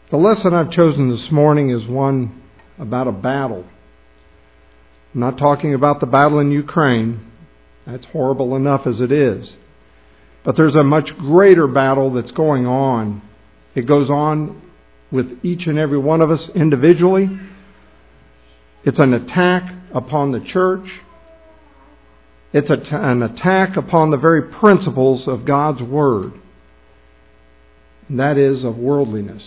The lesson I've chosen this morning is one about a battle. I'm not talking about the battle in Ukraine. That's horrible enough as it is. But there's a much greater battle that's going on. It goes on with each and every one of us individually. It's an attack upon the church. It's an attack upon the very principles of God's Word. And that is of worldliness.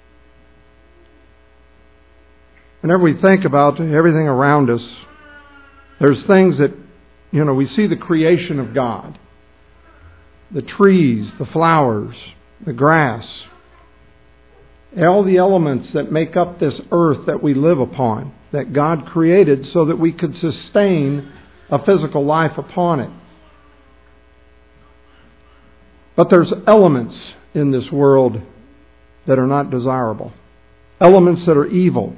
Whenever we think about everything around us, there's things that, we see the creation of God. The trees, the flowers, the grass, all the elements that make up this earth that we live upon, that God created so that we could sustain a physical life upon it. But there's elements in this world that are not desirable. Elements that are evil.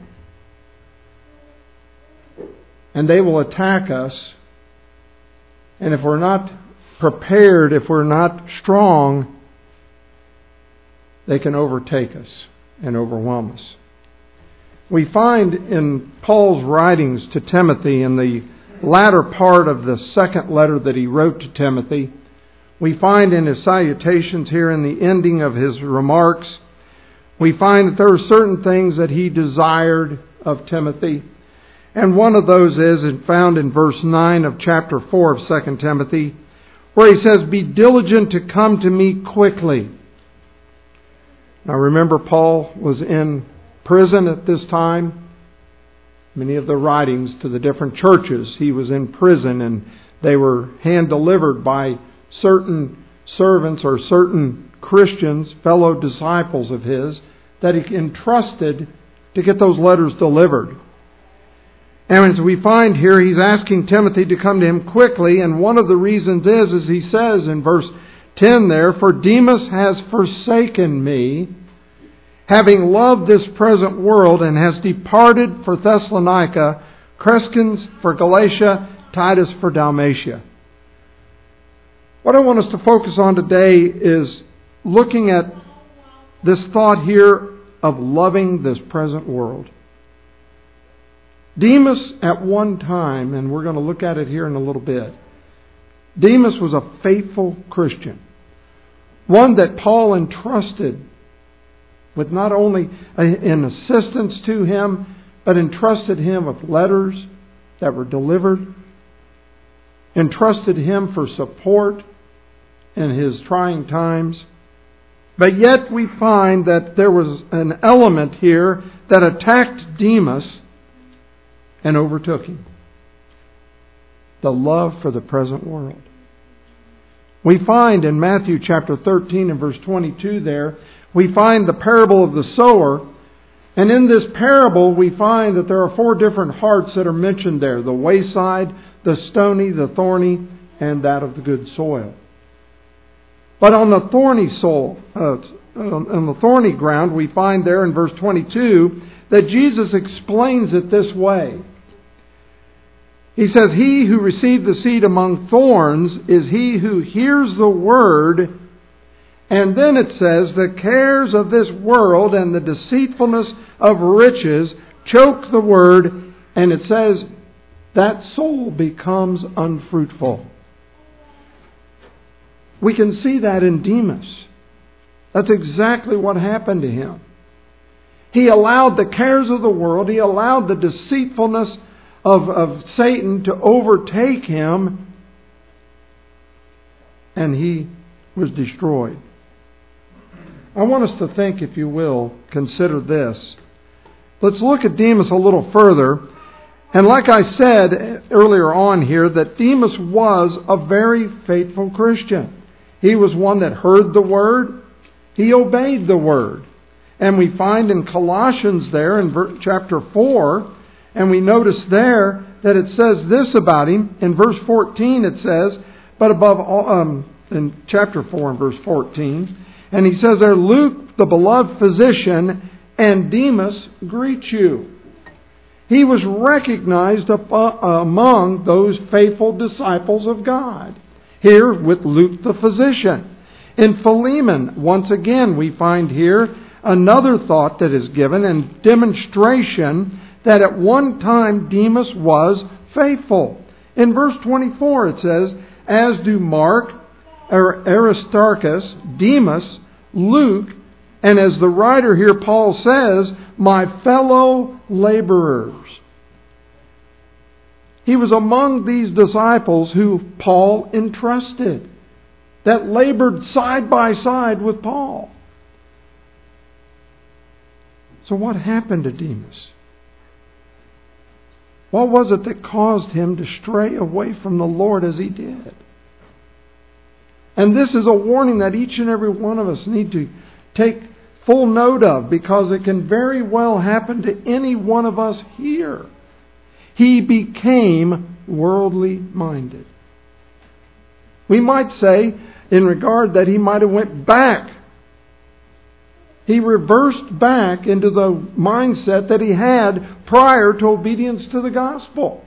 And they will attack us. And if we're not prepared, if we're not strong, they can overtake us and overwhelm us. We find in Paul's writings to Timothy, in the latter part of the second letter that he wrote to Timothy, we find in his salutations here in the ending of his remarks, we find that there are certain things that he desired of Timothy. And one of those is found in verse 9 of chapter 4 of 2 Timothy, where he says, "Be diligent to come to me quickly." Now remember, Paul was in prison at this time. Many of the writings to the different churches, he was in prison and they were hand-delivered by certain servants or certain Christians, fellow disciples of his, that he entrusted to get those letters delivered. And as we find here, he's asking Timothy to come to him quickly, and one of the reasons is, as he says in verse 10 there, "For Demas has forsaken me, having loved this present world, and has departed for Thessalonica, Crescens for Galatia, Titus for Dalmatia." What I want us to focus on today is looking at this thought here of loving this present world. Demas at one time, and we're going to look at it here in a little bit, Demas was a faithful Christian. One that Paul entrusted with not only an assistance to him, but entrusted him with letters that were delivered, entrusted him for support in his trying times. But yet we find that there was an element here that attacked Demas and overtook him. The love for the present world. We find in Matthew chapter 13 and verse 22 there, we find the parable of the sower. And in this parable we find that there are 4 different hearts that are mentioned there. The wayside, the stony, the thorny, and that of the good soil. But on the thorny on the thorny ground, we find there in verse 22 that Jesus explains it this way. He says, "He who received the seed among thorns is he who hears the word." And then it says, "The cares of this world and the deceitfulness of riches choke the word." And it says, "That soul becomes unfruitful." We can see that in Demas. That's exactly what happened to him. He allowed the cares of the world, he allowed the deceitfulness of Satan to overtake him, and he was destroyed. I want us to think, if you will, consider this. Let's look at Demas a little further. And like I said earlier on here, that Demas was a very faithful Christian. He was one that heard the Word. He obeyed the Word. And we find in Colossians there in chapter 4, and we notice there that it says this about him. In verse 14 it says, but above all, in chapter 4 and verse 14, and he says there, "Luke, the beloved physician, and Demas greet you." He was recognized among those faithful disciples of God. Here with Luke the physician. In Philemon, once again, we find here another thought that is given and demonstration that at one time Demas was faithful. In verse 24 it says, as do Mark, Aristarchus, Demas, Luke, and as the writer here, Paul says, my fellow laborers. He was among these disciples who Paul entrusted, that labored side by side with Paul. So what happened to Demas? What was it that caused him to stray away from the Lord as he did? And this is a warning that each and every one of us need to take full note of, because it can very well happen to any one of us here. He became worldly minded. We might say in regard that he might have went back. He reversed back into the mindset that he had prior to obedience to the gospel.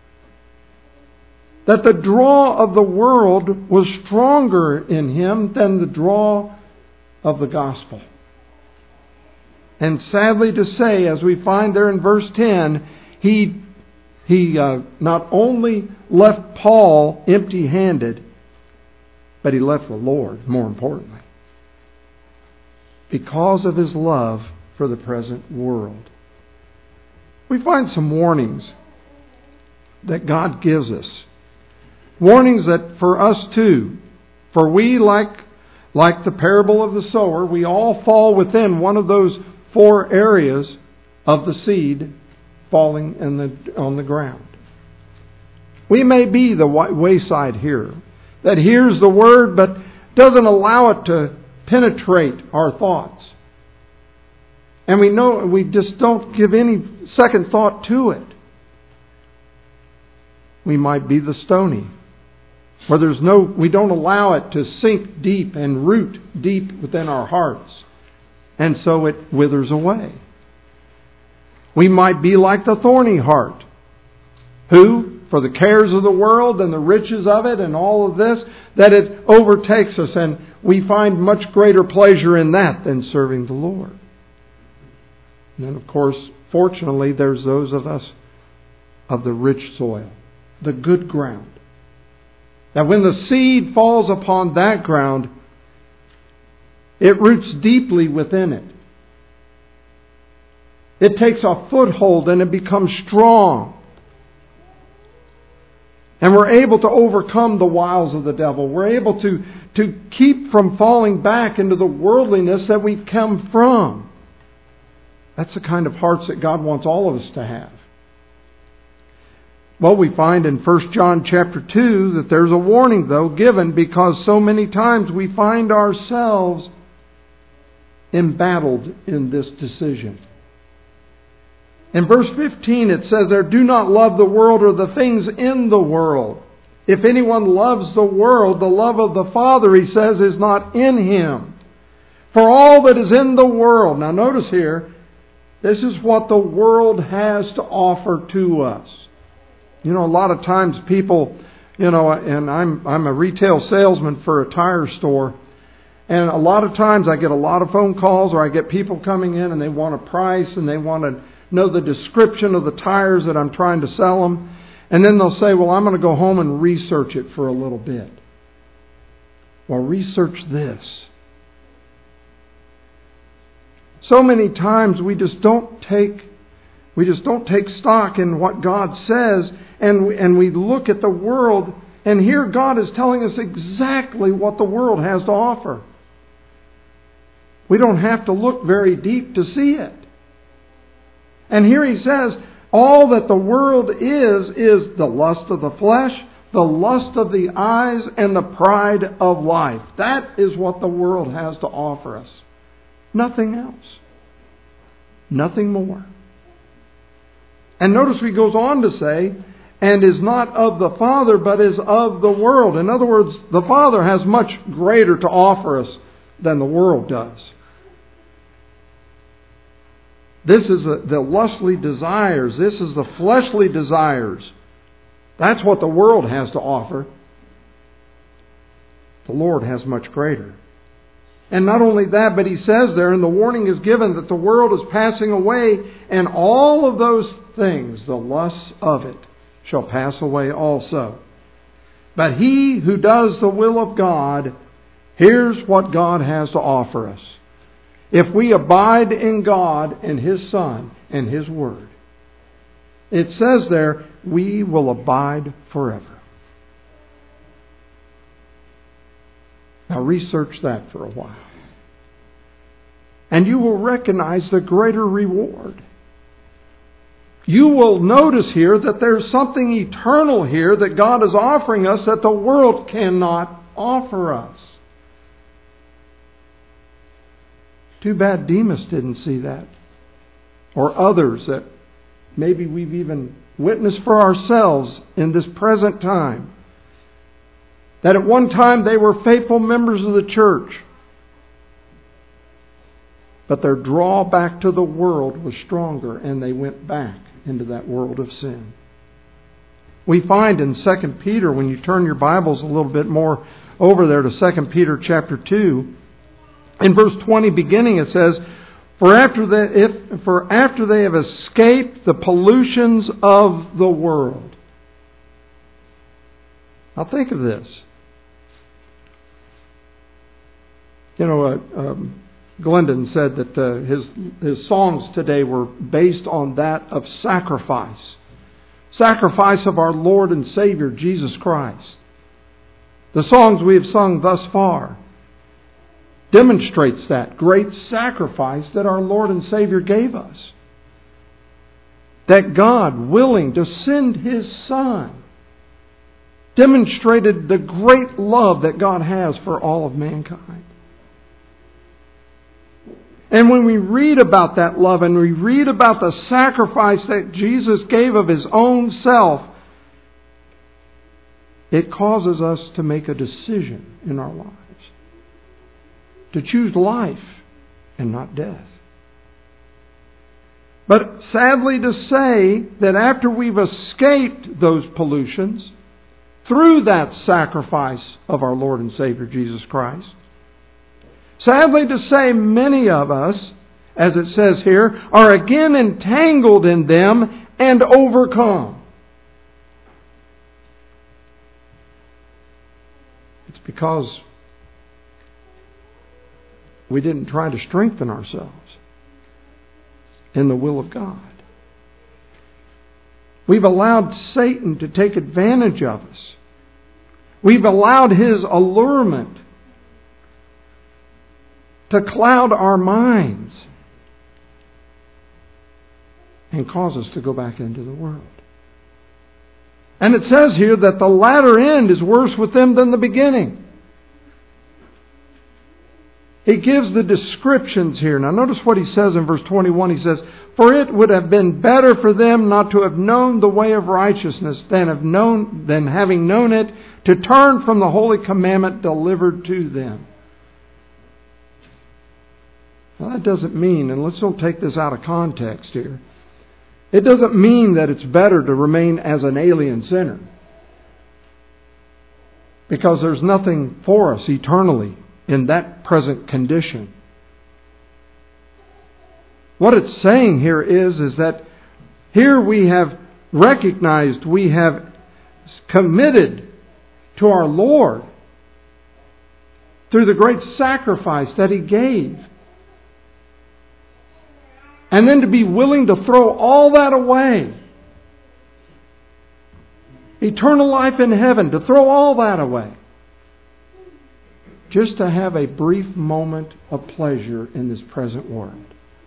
That the draw of the world was stronger in him than the draw of the gospel. And sadly to say, as we find there in verse 10, he not only left Paul empty-handed, but he left the Lord, more importantly, because of his love for the present world. We find some warnings that God gives us. Warnings that for us too, for we, like the parable of the sower, we all fall within one of those 4 areas of the seed falling on the ground. We may be the wayside hearer that hears the word but doesn't allow it to penetrate our thoughts. And we just don't give any second thought to it. We might be the stony, where we don't allow it to sink deep and root deep within our hearts. And so it withers away. We might be like the thorny heart, who, for the cares of the world and the riches of it and all of this, that it overtakes us, and we find much greater pleasure in that than serving the Lord. And then, of course, fortunately, there's those of us of the rich soil, the good ground. That when the seed falls upon that ground, it roots deeply within it. It takes a foothold and it becomes strong. And we're able to overcome the wiles of the devil. We're able to keep from falling back into the worldliness that we've come from. That's the kind of hearts that God wants all of us to have. Well, we find in 1 John chapter 2 that there's a warning, though, given because so many times we find ourselves embattled in this decision. In verse 15 it says there, do not love the world or the things in the world. If anyone loves the world, the love of the Father, he says, is not in him. For all that is in the world. Now notice here, this is what the world has to offer to us. You know, a lot of times people, and I'm a retail salesman for a tire store. And a lot of times I get a lot of phone calls, or I get people coming in and they want a price and they want to know the description of the tires that I'm trying to sell them. And then they'll say, well, I'm going to go home and research it for a little bit. Well, research this. So many times we just don't take stock in what God says, and we look at the world, and here God is telling us exactly what the world has to offer. We don't have to look very deep to see it. And here he says, all that the world is the lust of the flesh, the lust of the eyes, and the pride of life. That is what the world has to offer us. Nothing else. Nothing more. And notice he goes on to say, and is not of the Father, but is of the world. In other words, the Father has much greater to offer us than the world does. This is the lustly desires. This is the fleshly desires. That's what the world has to offer. The Lord has much greater. And not only that, but he says there, and the warning is given that the world is passing away, and all of those things, the lusts of it, shall pass away also. But he who does the will of God, here's what God has to offer us. If we abide in God and His Son and His Word, it says there, we will abide forever. Now research that for a while. And you will recognize the greater reward. You will notice here that there's something eternal here that God is offering us that the world cannot offer us. Too bad Demas didn't see that. Or others that maybe we've even witnessed for ourselves in this present time. That at one time they were faithful members of the church. But their drawback to the world was stronger, and they went back into that world of sin. We find in 2 Peter, when you turn your Bibles a little bit more over there to 2 Peter chapter 2, in verse 20 beginning it says, For after they have escaped the pollutions of the world. Now think of this. Glendon said that his songs today were based on that of sacrifice. Sacrifice of our Lord and Savior, Jesus Christ. The songs we have sung thus far demonstrates that great sacrifice that our Lord and Savior gave us. That God, willing to send His Son, demonstrated the great love that God has for all of mankind. And when we read about that love and we read about the sacrifice that Jesus gave of His own self, it causes us to make a decision in our lives. To choose life and not death. But sadly to say that after we've escaped those pollutions through that sacrifice of our Lord and Savior Jesus Christ, sadly to say many of us, as it says here, are again entangled in them and overcome. It's because we didn't try to strengthen ourselves in the will of God. We've allowed Satan to take advantage of us. We've allowed his allurement to cloud our minds and cause us to go back into the world. And it says here that the latter end is worse with them than the beginning. He gives the descriptions here. Now notice what he says in verse 21. He says, For it would have been better for them not to have known the way of righteousness than having known it, to turn from the holy commandment delivered to them. Now that doesn't mean, and let's don't take this out of context here, it doesn't mean that it's better to remain as an alien sinner. Because there's nothing for us eternally in that present condition. What it's saying here is that here we have recognized, we have committed to our Lord through the great sacrifice that He gave. And then to be willing to throw all that away. Eternal life in heaven, to throw all that away. Just to have a brief moment of pleasure in this present world.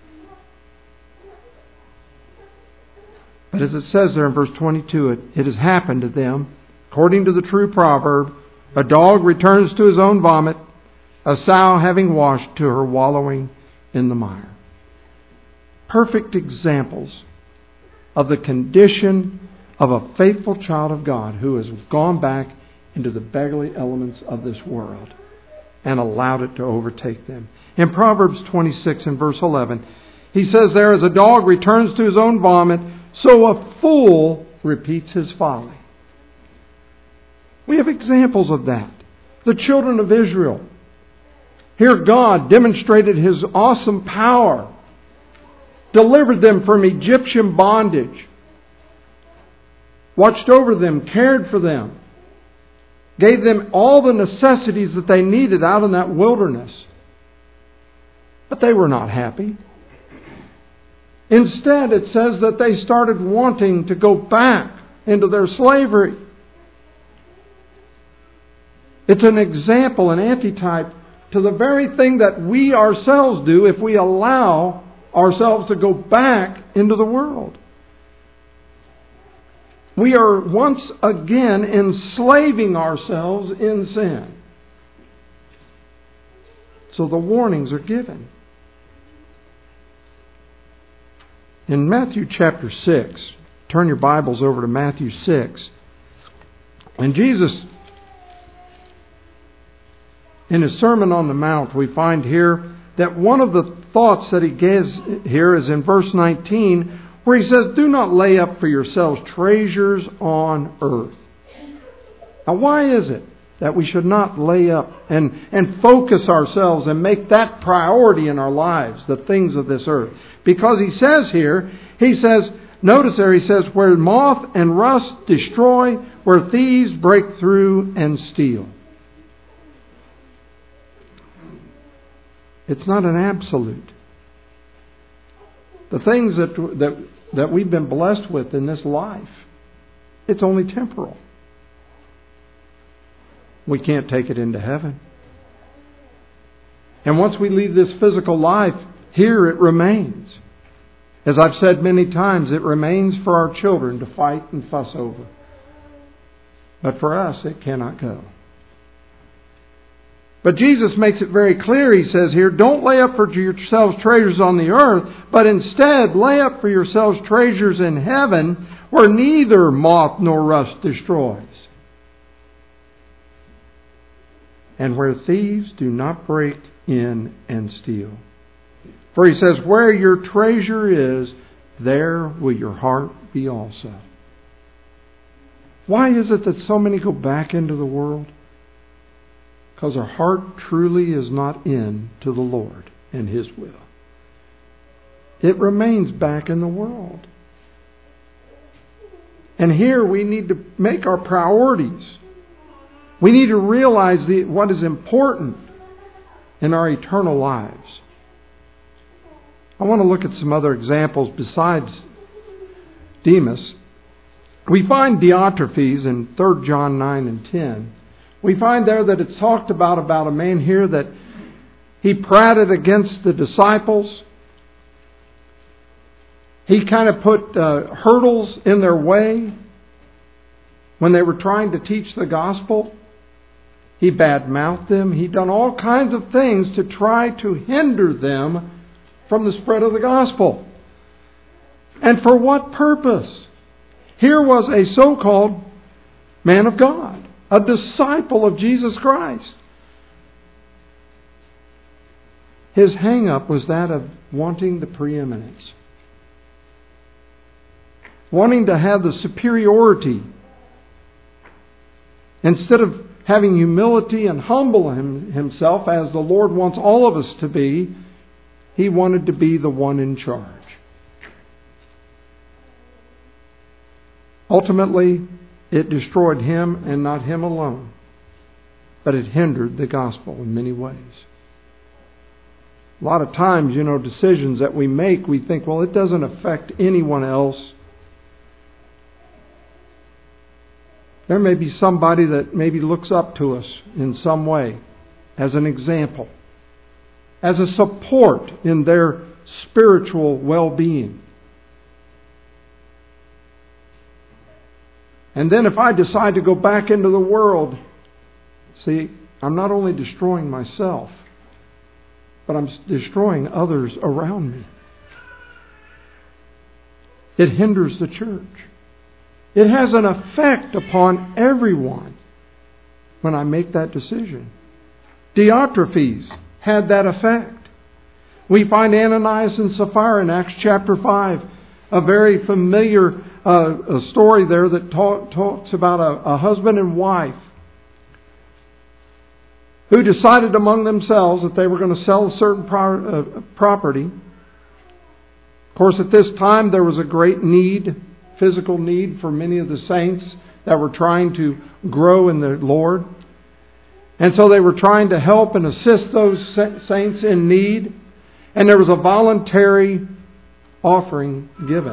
But as it says there in verse 22, it has happened to them, according to the true proverb, a dog returns to his own vomit, a sow having washed to her wallowing in the mire. Perfect examples of the condition of a faithful child of God who has gone back into the beggarly elements of this world and allowed it to overtake them. In Proverbs 26 and verse 11, he says there, as a dog returns to his own vomit, so a fool repeats his folly. We have examples of that. The children of Israel Here God demonstrated His awesome power, delivered them from Egyptian bondage, watched over them, cared for them, gave them all the necessities that they needed out in that wilderness. But they were not happy. Instead, it says that they started wanting to go back into their slavery. It's an example, an antitype to the very thing that we ourselves do if we allow ourselves to go back into the world. We are once again enslaving ourselves in sin. So the warnings are given. In Matthew chapter 6, turn your Bibles over to Matthew 6. And Jesus, in His Sermon on the Mount, we find here that one of the thoughts that He gives here is in verse 19, where He says, "Do not lay up for yourselves treasures on earth." Now, why is it that we should not lay up and focus ourselves and make that priority in our lives, the things of this earth? Because He says, notice there He says, "where moth and rust destroy, where thieves break through and steal." It's not an absolute. The things that we've been blessed with in this life, it's only temporal. We can't take it into heaven. And once we leave this physical life, here it remains. As I've said many times, it remains for our children to fight and fuss over. But for us, it cannot go. But Jesus makes it very clear. He says here, don't lay up for yourselves treasures on the earth, but instead lay up for yourselves treasures in heaven, where neither moth nor rust destroys, and where thieves do not break in and steal. For He says, where your treasure is, there will your heart be also. Why is it that so many go back into the world? Because our heart truly is not in to the Lord and His will. It remains back in the world. And here we need to make our priorities. We need to realize what is important in our eternal lives. I want to look at some other examples besides Demas. We find Diotrephes in 3 John 9 and 10. We find there that it's talked about a man here that he prated against the disciples. He kind of put hurdles in their way when they were trying to teach the gospel. He badmouthed them. He'd done all kinds of things to try to hinder them from the spread of the gospel. And for what purpose? Here was a so-called man of God, a disciple of Jesus Christ. His hang-up was that of wanting the preeminence. Wanting to have the superiority. Instead of having humility and humble himself as the Lord wants all of us to be, he wanted to be the one in charge. Ultimately, it destroyed him and not him alone. But it hindered the gospel in many ways. A lot of times, decisions that we make, we think, well, it doesn't affect anyone else. There may be somebody that maybe looks up to us in some way as an example, as a support in their spiritual well-being. And then if I decide to go back into the world, see, I'm not only destroying myself, but I'm destroying others around me. It hinders the church. It has an effect upon everyone when I make that decision. Diotrephes had that effect. We find Ananias and Sapphira in Acts chapter 5, a very familiar a story there that talks about a husband and wife who decided among themselves that they were going to sell a certain property. Of course, at this time there was a great need, physical need for many of the saints that were trying to grow in the Lord. And so they were trying to help and assist those saints in need. And there was a voluntary offering given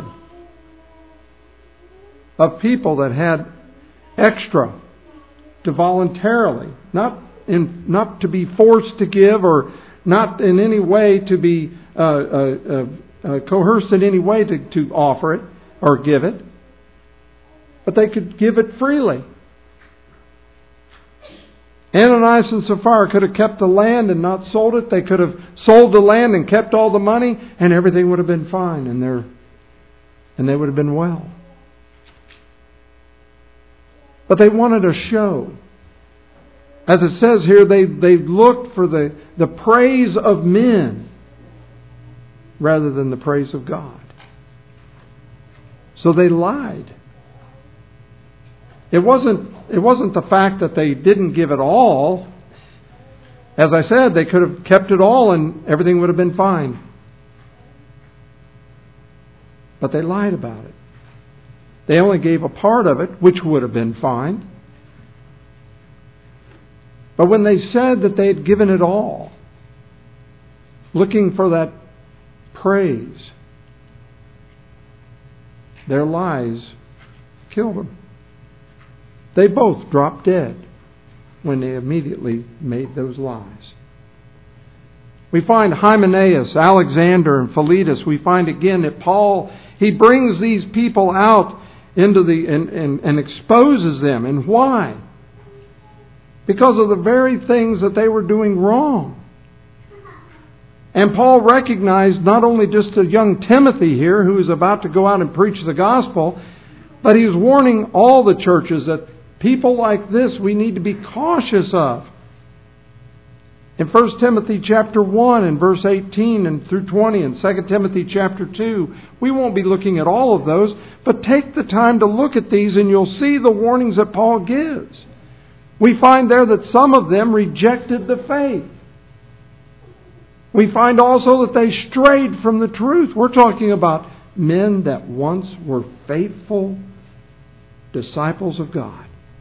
of people that had extra to voluntarily, not to be forced to give or not in any way to be coerced in any way to offer it or give it, but they could give it freely. Ananias and Sapphira could have kept the land and not sold it. They could have sold the land and kept all the money, and everything would have been fine, and they would have been well. But they wanted a show. As it says here, they looked for the praise of men rather than the praise of God. So they lied. It wasn't the fact that they didn't give it all. As I said, they could have kept it all and everything would have been fine. But they lied about it. They only gave a part of it, which would have been fine. But when they said that they had given it all, looking for that praise, their lies killed them. They both dropped dead when they immediately made those lies. We find Hymenaeus, Alexander, and Philetus. We find again that Paul, he brings these people out into and exposes them. And why? Because of the very things that they were doing wrong. And Paul recognized not only just a young Timothy here who was about to go out and preach the gospel, but he was warning all the churches that people like this we need to be cautious of. In 1 Timothy chapter 1 and verse 18 and through 20 and 2 Timothy chapter 2, we won't be looking at all of those, but take the time to look at these and you'll see the warnings that Paul gives. We find there that some of them rejected the faith. We find also that they strayed from the truth. We're talking about men that once were faithful disciples of God.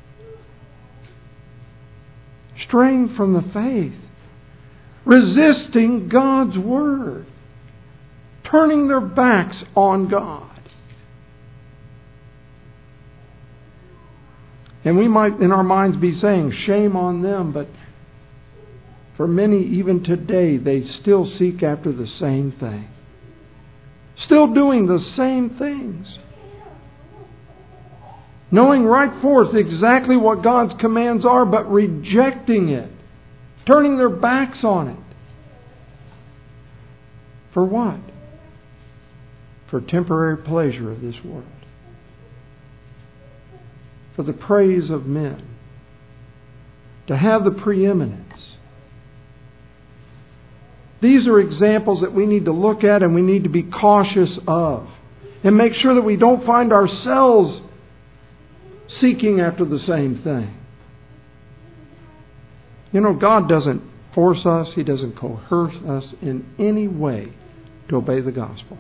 Straying from the faith. Resisting God's Word. Turning their backs on God. And we might in our minds be saying, shame on them, but for many, even today, they still seek after the same thing. Still doing the same things. Knowing right forth exactly what God's commands are, but rejecting it. Turning their backs on it. For what? For temporary pleasure of this world. For the praise of men. To have the preeminence. These are examples that we need to look at and we need to be cautious of. And make sure that we don't find ourselves seeking after the same thing. You know, God doesn't force us. He doesn't coerce us in any way to obey the gospel.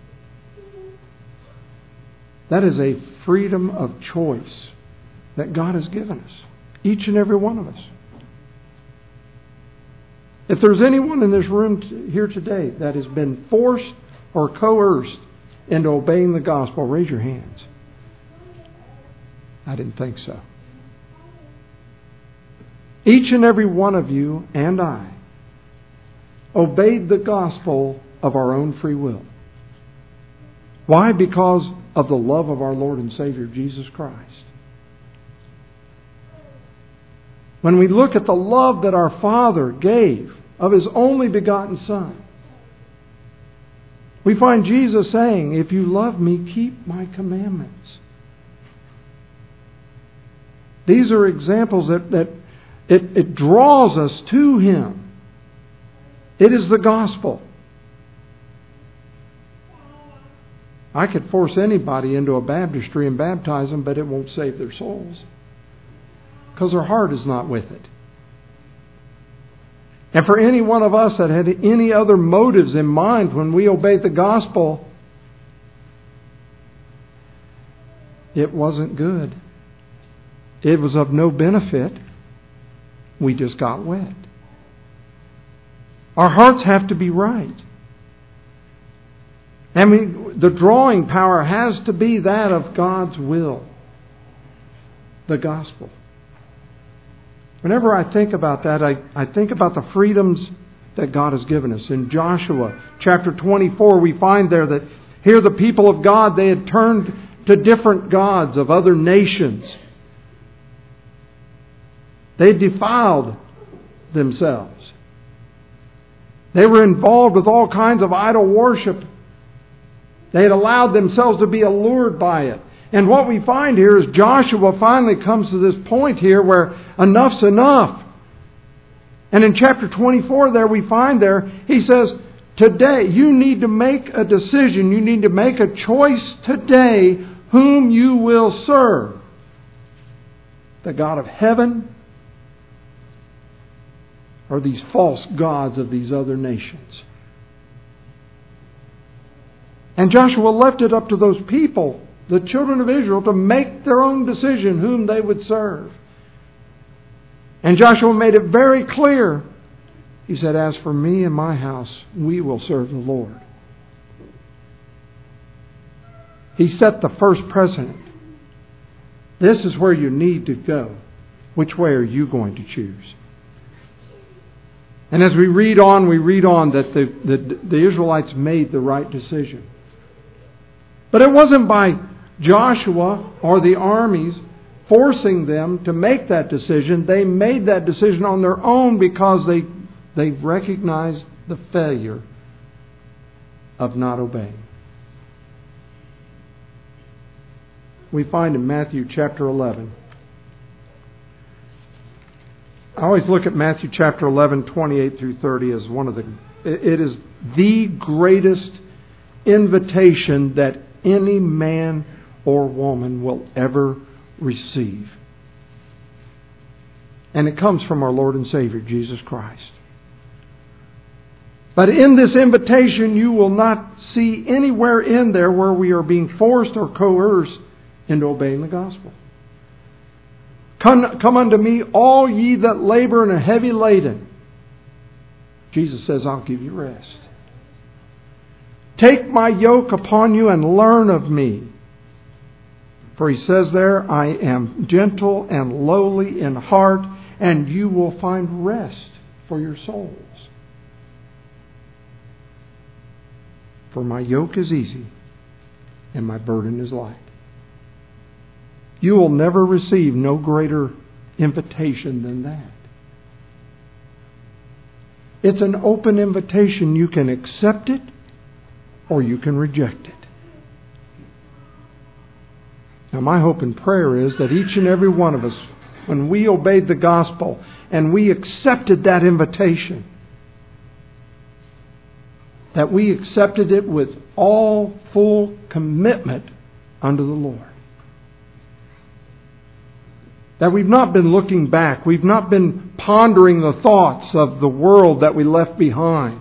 That is a freedom of choice that God has given us. Each and every one of us. If there's anyone in this room here today that has been forced or coerced into obeying the gospel, raise your hands. I didn't think so. Each and every one of you and I obeyed the gospel of our own free will. Why? Because of the love of our Lord and Savior Jesus Christ. When we look at the love that our Father gave of His only begotten Son, we find Jesus saying, if you love me, keep my commandments. These are examples that it draws us to Him. It is the gospel. I could force anybody into a baptistry and baptize them, but it won't save their souls. Because their heart is not with it. And for any one of us that had any other motives in mind when we obeyed the gospel, it wasn't good. It was of no benefit. We just got wet. Our hearts have to be right. And the drawing power has to be that of God's will. The gospel. Whenever I think about that, I think about the freedoms that God has given us. In Joshua chapter 24, we find there that here the people of God, they had turned to different gods of other nations. They defiled themselves. They were involved with all kinds of idol worship. They had allowed themselves to be allured by it. And what we find here is Joshua finally comes to this point here where enough's enough. And in chapter 24 there we find there, he says, today you need to make a decision. You need to make a choice today whom you will serve. The God of heaven or these false gods of these other nations. And Joshua left it up to those people, the children of Israel, to make their own decision whom they would serve. And Joshua made it very clear. He said, as for me and my house, we will serve the Lord. He set the first precedent. This is where you need to go. Which way are you going to choose? And as we read on that the Israelites made the right decision. But it wasn't by Joshua or the armies forcing them to make that decision. They made that decision on their own because they recognized the failure of not obeying. We find in Matthew chapter 11. I always look at Matthew chapter 11, 28 through 30 as it is the greatest invitation that any man or woman will ever receive. And it comes from our Lord and Savior, Jesus Christ. But in this invitation, you will not see anywhere in there where we are being forced or coerced into obeying the gospel. Come unto me, all ye that labor and are heavy laden. Jesus says, I'll give you rest. Take my yoke upon you and learn of me. For he says there, I am gentle and lowly in heart, and you will find rest for your souls. For my yoke is easy, and my burden is light. You will never receive no greater invitation than that. It's an open invitation. You can accept it or you can reject it. Now my hope and prayer is that each and every one of us, when we obeyed the gospel and we accepted that invitation, that we accepted it with all full commitment unto the Lord. That we've not been looking back. We've not been pondering the thoughts of the world that we left behind.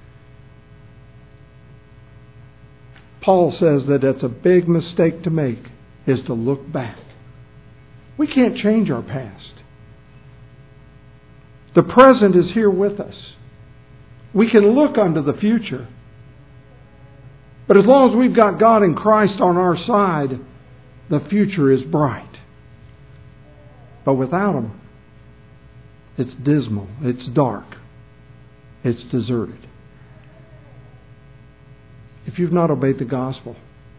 Paul says that it's a big mistake to make, is to look back. We can't change our past. The present is here with us. We can look unto the future. But as long as we've got God and Christ on our side, the future is bright. But without Him, it's dismal, it's dark, it's deserted. If you've not obeyed the gospel,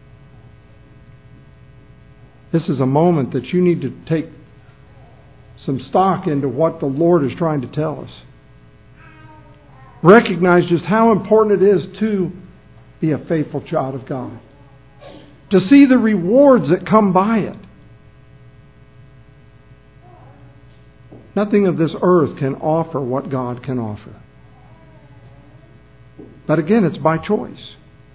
this is a moment that you need to take some stock into what the Lord is trying to tell us. Recognize just how important it is to be a faithful child of God. To see the rewards that come by it. Nothing of this earth can offer what God can offer. But again, it's by choice.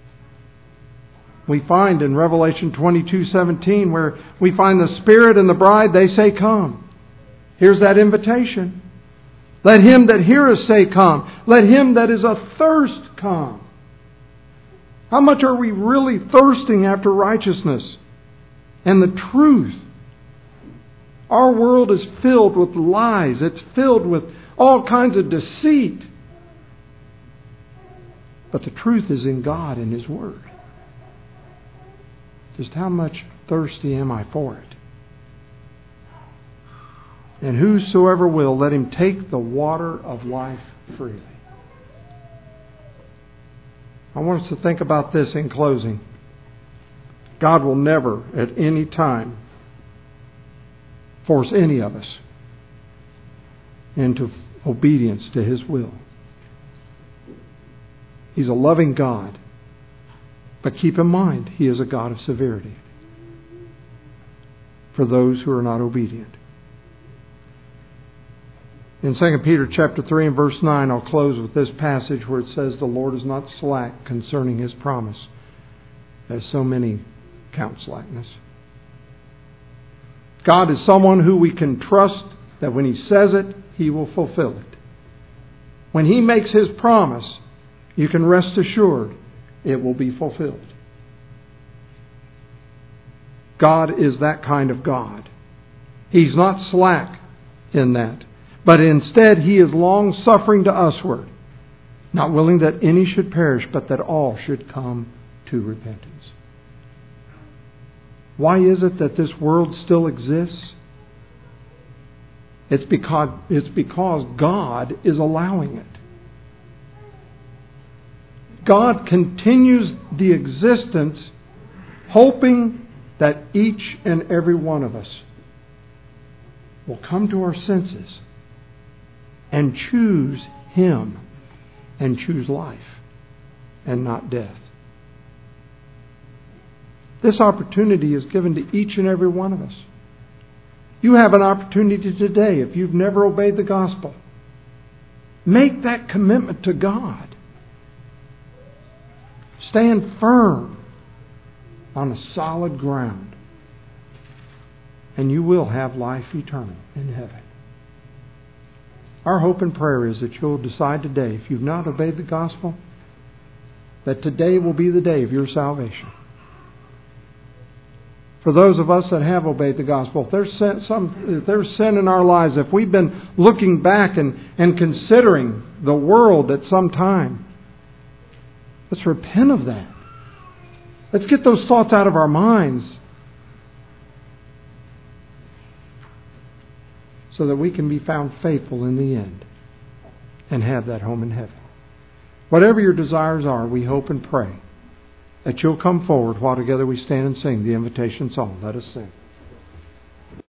We find in Revelation 22:17 where we find the Spirit and the bride, they say, come. Here's that invitation. Let him that heareth say, Come. Let him that is athirst come. How much are we really thirsting after righteousness and the truth? Our world is filled with lies. It's filled with all kinds of deceit. But the truth is in God and His Word. Just how much thirsty am I for it? And whosoever will, let him take the water of life freely. I want us to think about this in closing. God will never, at any time, force any of us into obedience to His will. He's a loving God. But keep in mind, He is a God of severity for those who are not obedient. In 2 Peter chapter 3 and verse 9, I'll close with this passage where it says, The Lord is not slack concerning His promise, as so many count slackness. God is someone who we can trust that when He says it, He will fulfill it. When He makes His promise, you can rest assured it will be fulfilled. God is that kind of God. He's not slack in that. But instead, He is long-suffering to usward, not willing that any should perish, but that all should come to repentance. Why is it that this world still exists? It's because God is allowing it. God continues the existence, hoping that each and every one of us will come to our senses and choose Him and choose life and not death. This opportunity is given to each and every one of us. You have an opportunity today if you've never obeyed the gospel. Make that commitment to God. Stand firm on a solid ground, and you will have life eternal in heaven. Our hope and prayer is that you'll decide today, if you've not obeyed the gospel, that today will be the day of your salvation. For those of us that have obeyed the gospel, if there's sin in our lives, if we've been looking back and considering the world at some time, let's repent of that. Let's get those thoughts out of our minds so that we can be found faithful in the end and have that home in heaven. Whatever your desires are, we hope and pray that you'll come forward while together we stand and sing the invitation song. Let us sing.